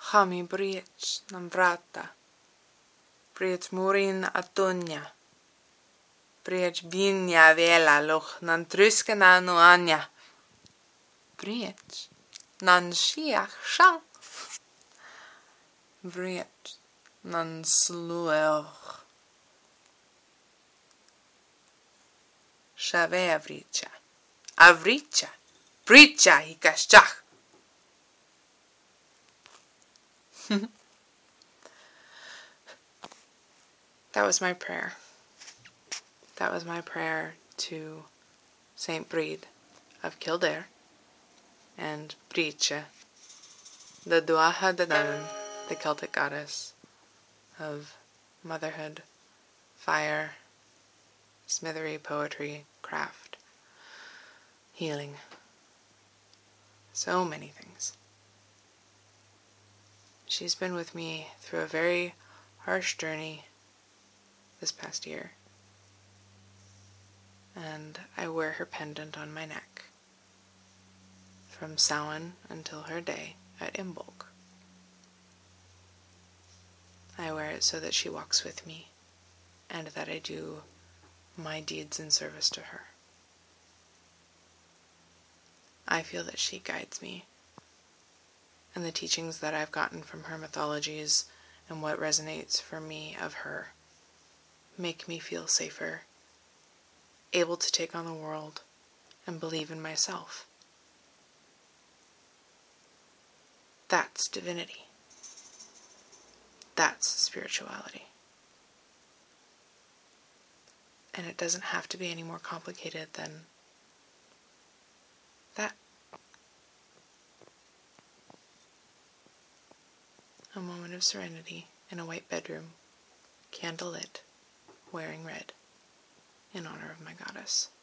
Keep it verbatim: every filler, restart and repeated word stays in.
Chami briech nam vrata. Briech murin atunya. Briech vinya vela loch nan truske na nuanya. Briech nan shiach shang. Briech nan slueoch. Shave avricha. Avricha. Bricha hikashchach. That was my prayer. That was my prayer to Saint Brede of Kildare and Bricha, the Duaha Dadan, the Celtic goddess of motherhood, fire, smithery, poetry, craft, healing. So many things. She's been with me through a very harsh journey this past year, and I wear her pendant on my neck from Samhain until her day at Imbolc. I wear it so that she walks with me and that I do my deeds in service to her. I feel that she guides me, and the teachings that I've gotten from her mythologies and what resonates for me of her make me feel safer, able to take on the world, and believe in myself. That's divinity. That's spirituality. And it doesn't have to be any more complicated than that. A moment of serenity in a white bedroom, candle lit, wearing red, in honor of my goddess.